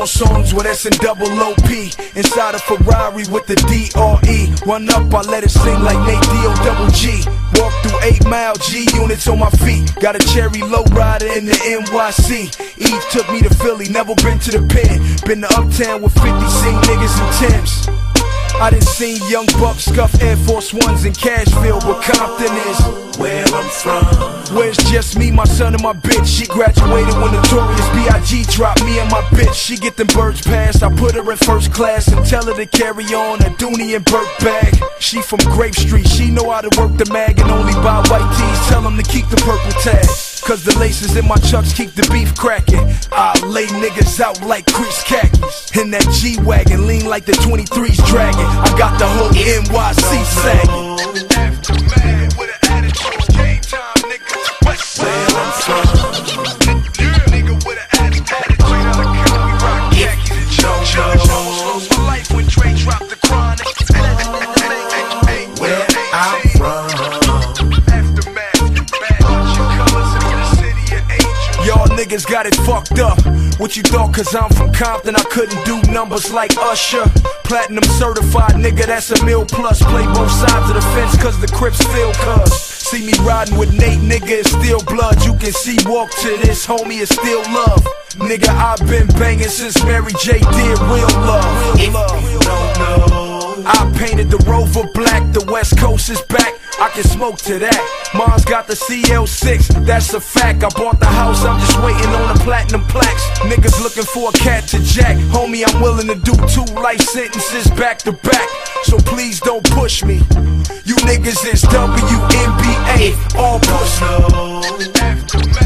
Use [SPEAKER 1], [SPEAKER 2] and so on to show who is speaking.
[SPEAKER 1] songs with S and double OP. Inside a Ferrari with the DRE. Run up, I let it sing like Nate D-O-double-G. Walk through 8 Mile, G units on my feet. Got a cherry lowrider in the NYC. Eve took me to Philly, never been to the pen. Been to Uptown with 50, seen niggas in Timbs. I done seen young bucks scuff Air Force Ones in Cashville, but Compton is
[SPEAKER 2] where I'm from.
[SPEAKER 1] Where it's just me, my son, and my bitch. She graduated when Notorious B.I.G. dropped me and my bitch. She get them birds passed, I put her in first class and tell her to carry on a Dooney and Burke bag. She from Grape Street, she know how to work the mag and only buy white tees. Tell them to keep the purple tag, cause the laces in my chucks keep the beef cracking. I lay niggas out like Chris khakis. In that G-Wagon, lean like the 23's dragging. I got the whole NYC sagging. Aftermath with an attitude, game time, nigga. West
[SPEAKER 2] where I'm from.
[SPEAKER 1] Nigga with an attitude, out of count, we rock khakis and Joe. Almost lost my life when Dre dropped the Chronic.
[SPEAKER 2] Where I'm from.
[SPEAKER 1] Y'all niggas got it fucked up. What you thought, cause I'm from Compton, I couldn't do numbers like Usher. Platinum certified, nigga, that's a mil plus. Play both sides of the fence, cause the Crips feel cuz. See me riding with Nate, nigga, it's still blood. You can see, walk to this, homie, it's still love. Nigga, I've been banging since Mary J did real love.
[SPEAKER 2] If you don't know,
[SPEAKER 1] I painted the Rover black, the West Coast is back. I can smoke to that. Mom's got the CL6, that's a fact. I bought the house, I'm just waiting on the platinum plaques. Niggas looking for a cat to jack. Homie, I'm willing to do 2 life sentences back to back. So please don't push me. You niggas is WNBA, all push.